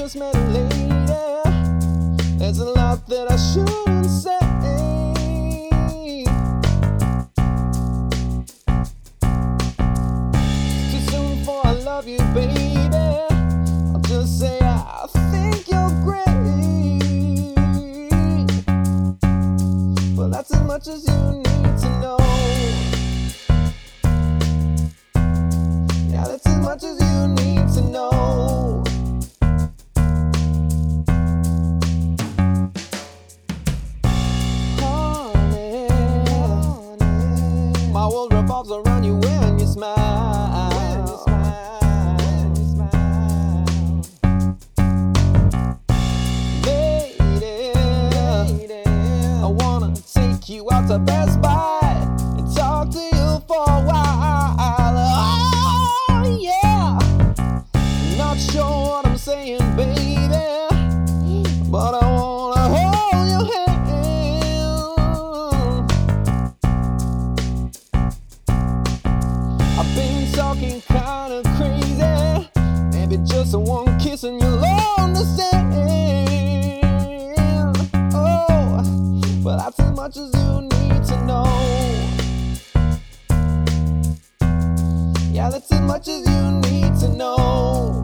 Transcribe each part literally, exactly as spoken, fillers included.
just met a lady. There's a lot that I shouldn't say. Too soon for I love you, baby. I'll just say I think you're great. Well, that's as much as you need to know. Yeah, that's as much as you need to know. Honey, my world revolves around you when you smile. When you smile, when you smile. Lady, lady, I wanna take you out to Best Buy and talk to you for a while. Oh yeah, not sure what I'm saying, baby, but I wanna hold your hand. I've been talking kinda crazy. Maybe just one kiss and you'll understand. Oh, but that's as much as you need to know. Yeah, that's as much as you need to know.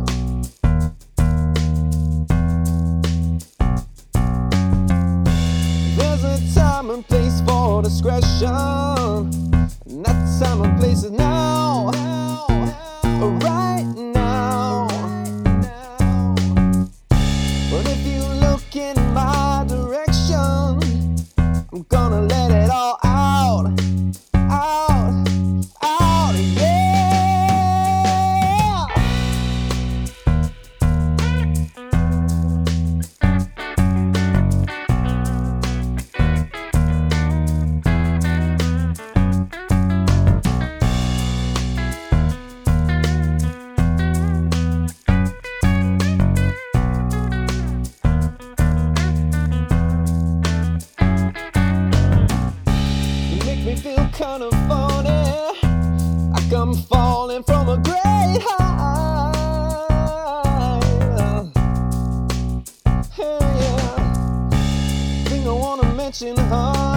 There's a time and place for discretion, and that time and place is now, right now. But if you look in my direction, I'm gonna let it all out, out, out, yeah. Me feel kind of funny, like I'm falling from a great height. Hey, yeah. Thing I wanna mention, huh?